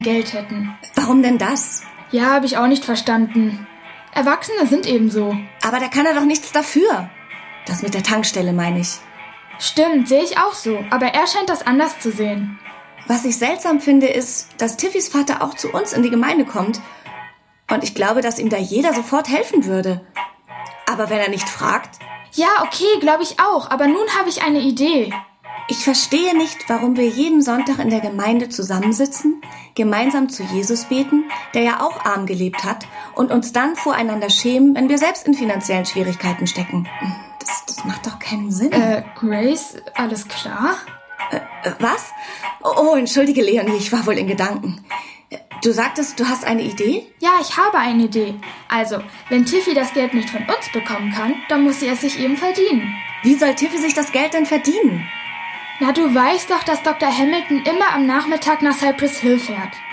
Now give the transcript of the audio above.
Geld hätten. Warum denn das? Ja, habe ich auch nicht verstanden. Erwachsene sind eben so. Aber da kann er doch nichts dafür. Das mit der Tankstelle meine ich. Stimmt, sehe ich auch so. Aber er scheint das anders zu sehen. Was ich seltsam finde, ist, dass Tiffys Vater auch zu uns in die Gemeinde kommt. Und ich glaube, dass ihm da jeder sofort helfen würde. Aber wenn er nicht fragt? Ja, okay, glaube ich auch. Aber nun habe ich eine Idee. Ich verstehe nicht, warum wir jeden Sonntag in der Gemeinde zusammensitzen, gemeinsam zu Jesus beten, der ja auch arm gelebt hat, und uns dann voreinander schämen, wenn wir selbst in finanziellen Schwierigkeiten stecken. Das macht doch keinen Sinn. Grace, alles klar? Was? Oh, entschuldige, Leonie, ich war wohl in Gedanken. Du sagtest, du hast eine Idee? Ja, ich habe eine Idee. Also, wenn Tiffy das Geld nicht von uns bekommen kann, dann muss sie es sich eben verdienen. Wie soll Tiffy sich das Geld denn verdienen? Na, du weißt doch, dass Dr. Hamilton immer am Nachmittag nach Cypress Hill fährt.